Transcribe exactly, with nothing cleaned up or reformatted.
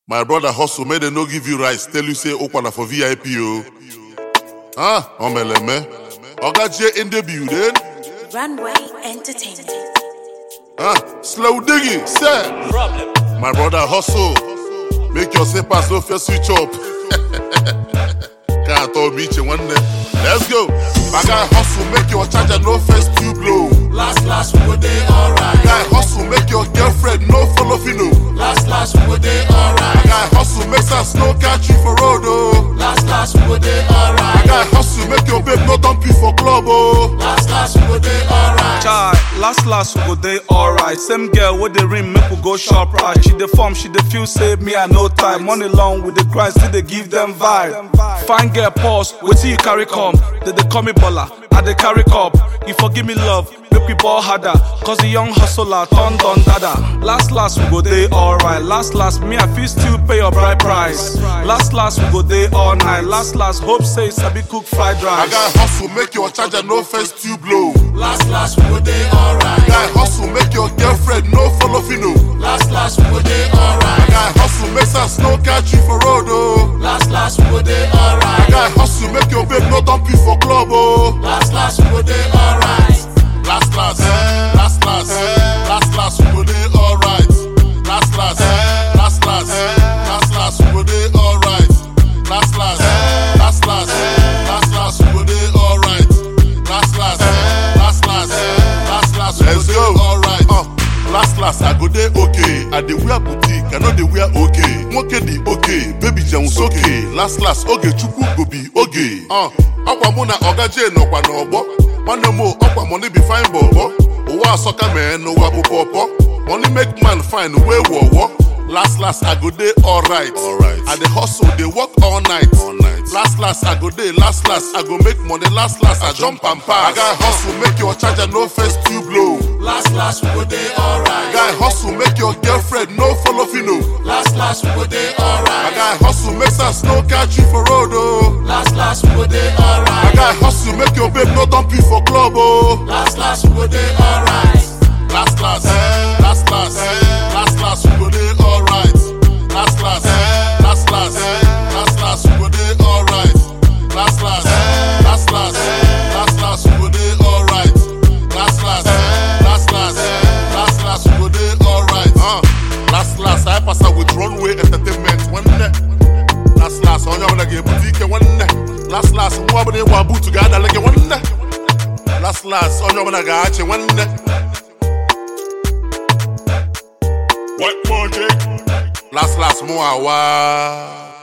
My brother hustle, may they no give you rice. Tell you say Okwana for V I P o. Ah, omeleme. Oga J in the building. Runway Entertainment. Ah, slow diggy, sir. Problem. My brother hustle. Make your pass no first switch up. Can't all meet you one day. Let's go. My guy hustle, make your charger no first tube blow. Last, last, we go day alright. Guy hustle, make your girlfriend no follow fino. Last, last, we go day alright. Guy hustle, make us no catch you for road oh. Last, last, we go day alright. Guy hustle, make your babe no dump you for club oh. Last, last, we go day alright. Chai, last last we go day alright. Same girl with the ring, make we go shop right. She the form, she the feel, save me I no time. Money long with the grind, still they give them vibe. Fine girl pause, wait till you carry come. They they call me baller, I they carry cup. You forgive me love, make we ball harder. Cause the young hustler turned on dada. Last last we go day alright. Last last me I feel still pay your bride price. Last last we go day all night. Last last hope say sabi cook fried My rice. guy hustle, make your charger no first tube blow. Last, last, we go day alright. Guy hustle, make your girlfriend no follow fino. Last, last, we go day alright. Guy hustle, make us no catch you for road oh. Last, last, we go day alright. Guy hustle, make your babe no dump you for club oh. Last, last, we go day alright. Last last, last last, last last, we go day alright. Last last, last last, last last, we go day alright. Last last, last last, last last, we go day alright. Last last, last last, last last, we go day alright. Uh, last last, I go day okay. I dey wear boutique, I know they wear okay. Moke di okay, baby Jones okay. Last last, oge chukwu go be okay. Uh, akwa muna Oga J no kwa no obo. One more upper money be fine, bobo. Owa soccer man, no wabu popo. Money make man fine, way wo wo. Last last I go day alright. Alright. I dey hustle, they work all night. All night. Last last I go day, last last I go make money. Last last I jump and pass. I got hustle, make your charger no first tube blow. Last, last, we go day alright. Guy hustle, make your girlfriend no follow fino. Last, last, we go day My alright. guy hustle, makes us no catch you for road oh. Last, last, we go day My alright. guy hustle, make your babe no dump you for club oh. Last, last, we go day alright. Last last, last last, last last, we go day alright. Last last, last last, last last, we go day alright. Last last, last last, last last, we go day alright. Last last, last last, last last, we go day alright. Uh, last last, I pass out with Runway Entertainment one day. Last last, on your like a boutique one day. Last last, more than one boot together like one day. Last last, on your like a one day. What project? Last last more wow.